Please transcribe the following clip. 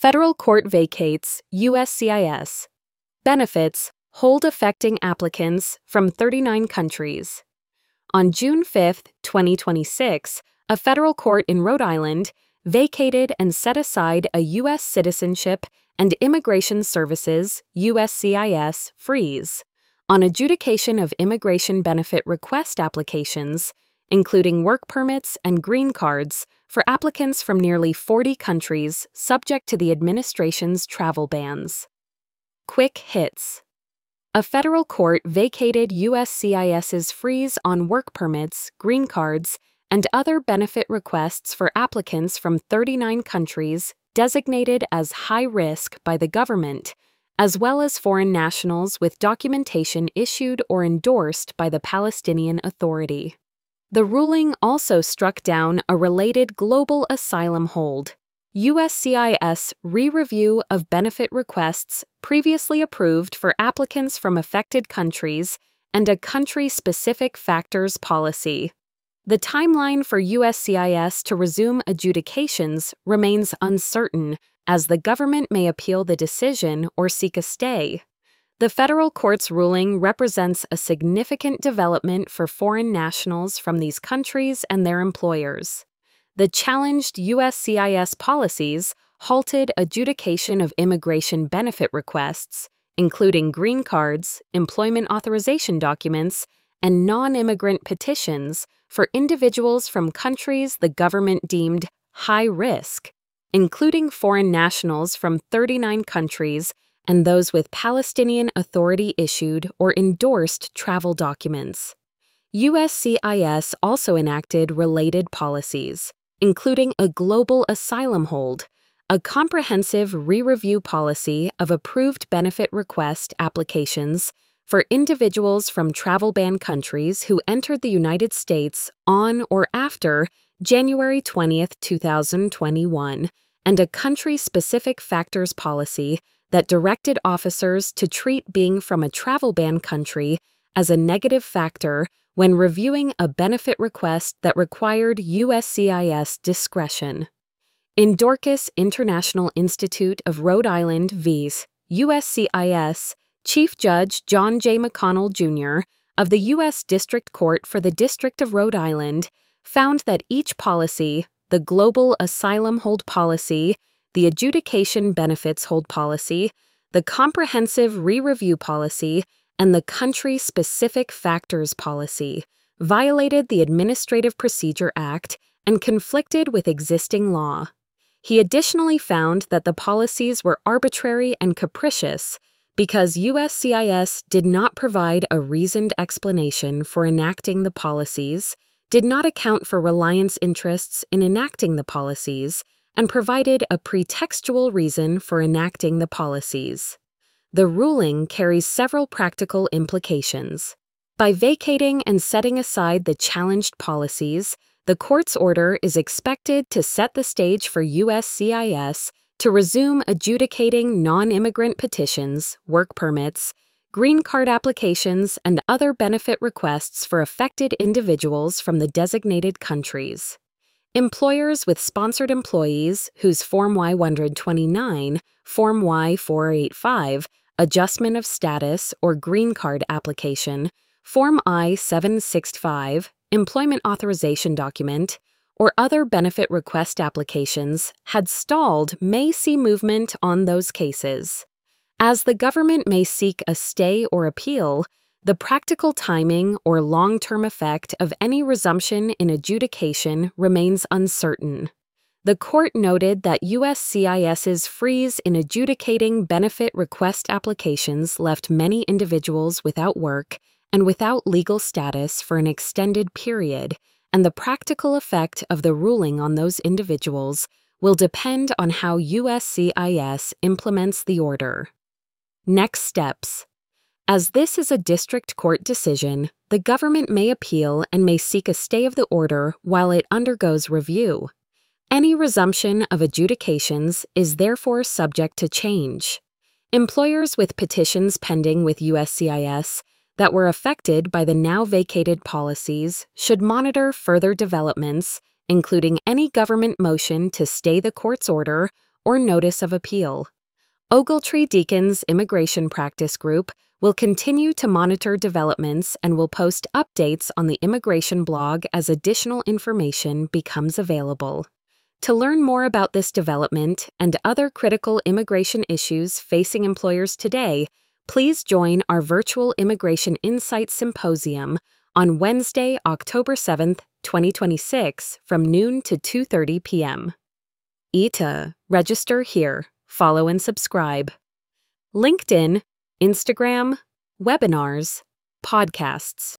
Federal Court vacates USCIS. Benefits hold affecting applicants from 39 countries. On June 5, 2026, a federal court in Rhode Island vacated and set aside a U.S. Citizenship and Immigration Services USCIS freeze on adjudication of immigration benefit request applications, including work permits and green cards for applicants from nearly 40 countries subject to the administration's travel bans. Quick hits. A federal court vacated USCIS's freeze on work permits, green cards, and other benefit requests for applicants from 39 countries designated as high risk by the government, as well as foreign nationals with documentation issued or endorsed by the Palestinian Authority. The ruling also struck down a related global asylum hold. USCIS re-review of benefit requests previously approved for applicants from affected countries and a country-specific factors policy. The timeline for USCIS to resume adjudications remains uncertain, as the government may appeal the decision or seek a stay. The federal court's ruling represents a significant development for foreign nationals from these countries and their employers. The challenged USCIS policies halted adjudication of immigration benefit requests, including green cards, employment authorization documents, and non-immigrant petitions for individuals from countries the government deemed high risk, including foreign nationals from 39 countries and those with Palestinian Authority-issued or endorsed travel documents. USCIS also enacted related policies, including a global asylum hold, a comprehensive re-review policy of approved benefit request applications for individuals from travel ban countries who entered the United States on or after January 20, 2021, and a country-specific factors policy that directed officers to treat being from a travel ban country as a negative factor when reviewing a benefit request that required USCIS discretion. In Dorcas International Institute of Rhode Island vs. USCIS, Chief Judge John J. McConnell, Jr. of the U.S. District Court for the District of Rhode Island found that each policy, the Global Asylum Hold Policy, the Adjudication Benefits Hold Policy, the Comprehensive Re-Review Policy, and the Country-Specific Factors Policy, violated the Administrative Procedure Act and conflicted with existing law. He additionally found that the policies were arbitrary and capricious because USCIS did not provide a reasoned explanation for enacting the policies, did not account for reliance interests in enacting the policies, and provided a pretextual reason for enacting the policies. The ruling carries several practical implications. By vacating and setting aside the challenged policies, the court's order is expected to set the stage for USCIS to resume adjudicating non-immigrant petitions, work permits, green card applications, and other benefit requests for affected individuals from the designated countries. Employers with sponsored employees whose Form Y-129, Form Y-485, Adjustment of Status or Green Card application, Form I-765, Employment Authorization Document, or other benefit request applications had stalled may see movement on those cases. As the government may seek a stay or appeal, the practical timing or long-term effect of any resumption in adjudication remains uncertain. The court noted that USCIS's freeze in adjudicating benefit request applications left many individuals without work and without legal status for an extended period, and the practical effect of the ruling on those individuals will depend on how USCIS implements the order. Next steps. As this is a district court decision, the government may appeal and may seek a stay of the order while it undergoes review. Any resumption of adjudications is therefore subject to change. Employers with petitions pending with USCIS that were affected by the now vacated policies should monitor further developments, including any government motion to stay the court's order or notice of appeal. Ogletree Deacon's Immigration Practice Group will continue to monitor developments and will post updates on the immigration blog as additional information becomes available. To learn more about this development and other critical immigration issues facing employers today, please join our virtual Immigration Insights Symposium on Wednesday, October 7th, 2026, from noon to 2:30 p.m. Register here, follow and subscribe. LinkedIn, Instagram, webinars, podcasts.